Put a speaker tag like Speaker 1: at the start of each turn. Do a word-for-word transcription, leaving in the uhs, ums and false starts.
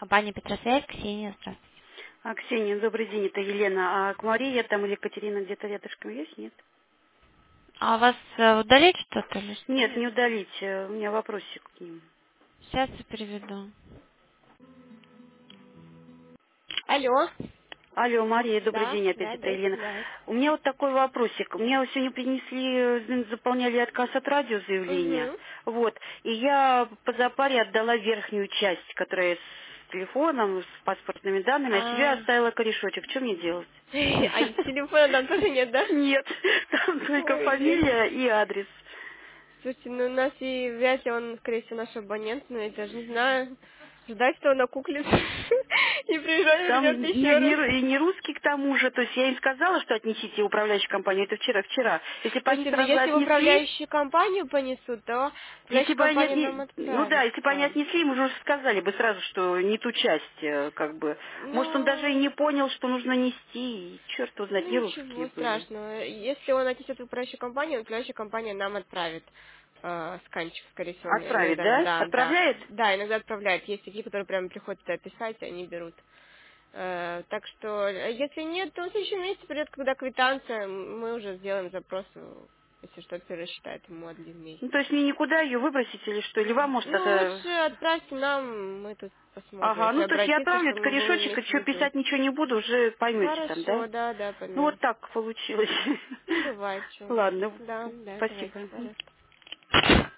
Speaker 1: Компания Петросвязь, Ксения, здравствуйте.
Speaker 2: А, Ксения, добрый день, это Елена. А к Марии там или Екатерина где-то рядышком есть, нет?
Speaker 1: А у вас э, удалить что-то или что?
Speaker 2: Нет, не удалить, э, у меня вопросик к ним.
Speaker 1: Сейчас я переведу. Алло.
Speaker 2: Алло, Мария, добрый
Speaker 1: Да,
Speaker 2: день, опять
Speaker 1: да,
Speaker 2: это
Speaker 1: да,
Speaker 2: Елена.
Speaker 1: да.
Speaker 2: У меня вот такой вопросик. Мне вот сегодня принесли, э, заполняли отказ от радиозаявления.
Speaker 1: Угу.
Speaker 2: Вот. И я по запаре отдала верхнюю часть, которая с телефоном, с паспортными данными, а себе
Speaker 1: А,
Speaker 2: оставила корешочек. Что мне делать?
Speaker 1: а телефона там тоже нет, да?
Speaker 2: Нет, там только
Speaker 1: Ой, жесть.
Speaker 2: фамилия и адрес.
Speaker 1: Слушайте, ну у нас и вряд ли он, скорее всего, наш абонент, но я даже не знаю. Ждать, что он окуклится и приезжать
Speaker 2: Там
Speaker 1: вернет
Speaker 2: не,
Speaker 1: еще
Speaker 2: не
Speaker 1: раз.
Speaker 2: ру- и не русский к тому же, то есть я им сказала, что отнесите управляющую компанию, это вчера, вчера. Если бы они
Speaker 1: Слушайте, ну
Speaker 2: сразу
Speaker 1: если в
Speaker 2: отнесли,
Speaker 1: управляющую компанию понесут, то
Speaker 2: если
Speaker 1: управляющая
Speaker 2: бы они
Speaker 1: компания нам
Speaker 2: отне... ну да,
Speaker 1: отправит.
Speaker 2: если бы они отнесли, ему уже сказали бы сразу, что не ту часть, э, как бы. Может, он даже и
Speaker 1: Ну,
Speaker 2: не понял, что нужно нести, и черт его знает,
Speaker 1: ну
Speaker 2: не
Speaker 1: ничего
Speaker 2: русские были.
Speaker 1: страшного. Если он отнесет в управляющую компанию, управляющая компания нам отправит э, сканчик, скорее всего, мне
Speaker 2: Отправит,
Speaker 1: иногда,
Speaker 2: да?
Speaker 1: да, да.
Speaker 2: Отправляет?
Speaker 1: Да, иногда отправляют. Есть такие, которые прямо приходят туда писать, и они берут. Э, так что, э, если нет, то в следующем месяце придет, когда квитанция, м, мы уже сделаем запрос, э, если что, пересчитает ему админ.
Speaker 2: Ну, то есть мне никуда ее выбросить или что? Или вам, может,
Speaker 1: Ну,
Speaker 2: это...
Speaker 1: лучше отправьте нам, мы тут посмотрим.
Speaker 2: Ага,
Speaker 1: Если
Speaker 2: ну то есть я
Speaker 1: обратиться,
Speaker 2: отправлю
Speaker 1: чтобы
Speaker 2: этот
Speaker 1: мы были
Speaker 2: корешочек, и
Speaker 1: вместе
Speaker 2: что
Speaker 1: внизу.
Speaker 2: писать ничего не буду, уже поймете там, да?
Speaker 1: Хорошо, да, да,
Speaker 2: Ну вот
Speaker 1: поймем.
Speaker 2: так получилось.
Speaker 1: Ну, бывает, что.
Speaker 2: Ладно,
Speaker 1: Да, да, давайте,
Speaker 2: спасибо.
Speaker 1: пожалуйста.